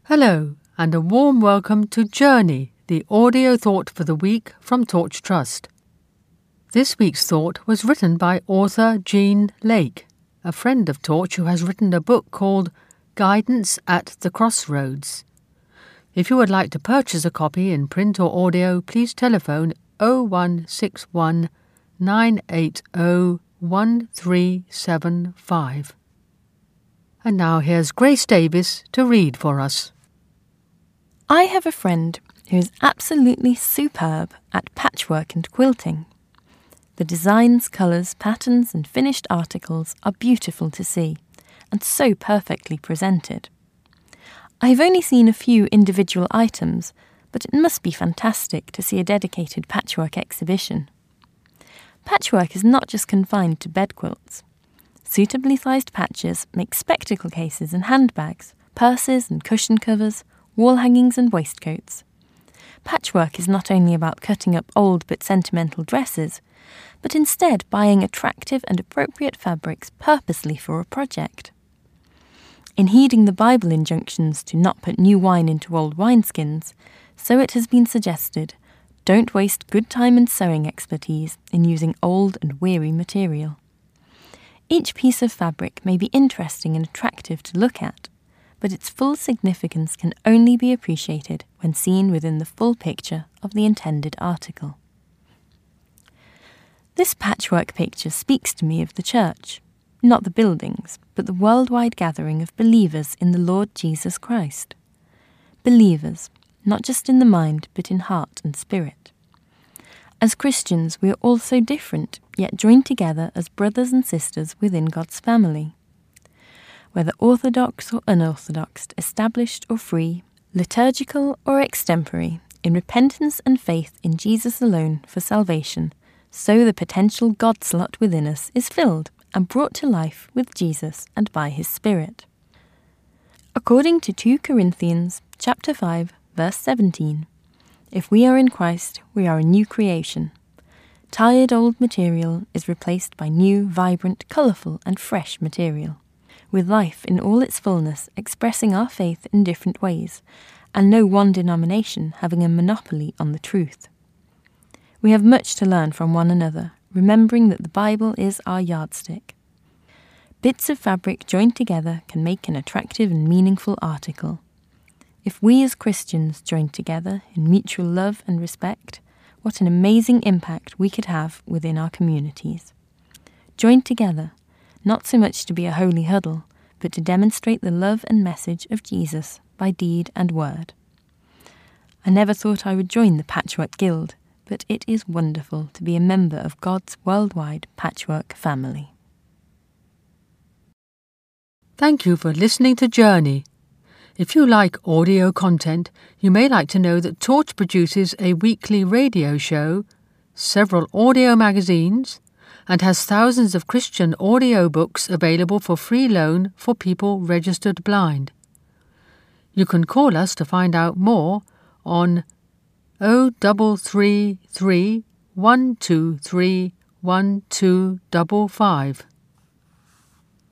Hello, and a warm welcome to Journey, the audio thought for the week from Torch Trust. This week's thought was written by author Jean Lake, a friend of Torch who has written a book called Guidance at the Crossroads. If you would like to purchase a copy in print or audio, please telephone 0161 980 1375. And now here's Grace Davis to read for us. I have a friend who is absolutely superb at patchwork and quilting. The designs, colours, patterns and finished articles are beautiful to see and so perfectly presented. I have only seen a few individual items, but it must be fantastic to see a dedicated patchwork exhibition. Patchwork is not just confined to bed quilts. Suitably sized patches make spectacle cases and handbags, purses and cushion covers, wall hangings and waistcoats. Patchwork is not only about cutting up old but sentimental dresses, but instead buying attractive and appropriate fabrics purposely for a project. In heeding the Bible injunctions to not put new wine into old wineskins, so it has been suggested, don't waste good time and sewing expertise in using old and weary material. Each piece of fabric may be interesting and attractive to look at, but its full significance can only be appreciated when seen within the full picture of the intended article. This patchwork picture speaks to me of the church, not the buildings, but the worldwide gathering of believers in the Lord Jesus Christ. Believers, not just in the mind, but in heart and spirit. As Christians, we are all so different, yet joined together as brothers and sisters within God's family. Whether orthodox or unorthodox, established or free, liturgical or extempore, in repentance and faith in Jesus alone for salvation, so the potential God slot within us is filled and brought to life with Jesus and by his Spirit. According to 2 Corinthians chapter 5, verse 17, if we are in Christ, we are a new creation. Tired old material is replaced by new, vibrant, colourful and fresh material, with life in all its fullness expressing our faith in different ways, and no one denomination having a monopoly on the truth. We have much to learn from one another, remembering that the Bible is our yardstick. Bits of fabric joined together can make an attractive and meaningful article. If we as Christians joined together in mutual love and respect, what an amazing impact we could have within our communities. Joined together, not so much to be a holy huddle, but to demonstrate the love and message of Jesus by deed and word. I never thought I would join the Patchwork Guild, but it is wonderful to be a member of God's worldwide patchwork family. Thank you for listening to Journey. If you like audio content, you may like to know that Torch produces a weekly radio show, several audio magazines, and has thousands of Christian audio books available for free loan for people registered blind. You can call us to find out more on 0333 123 1255.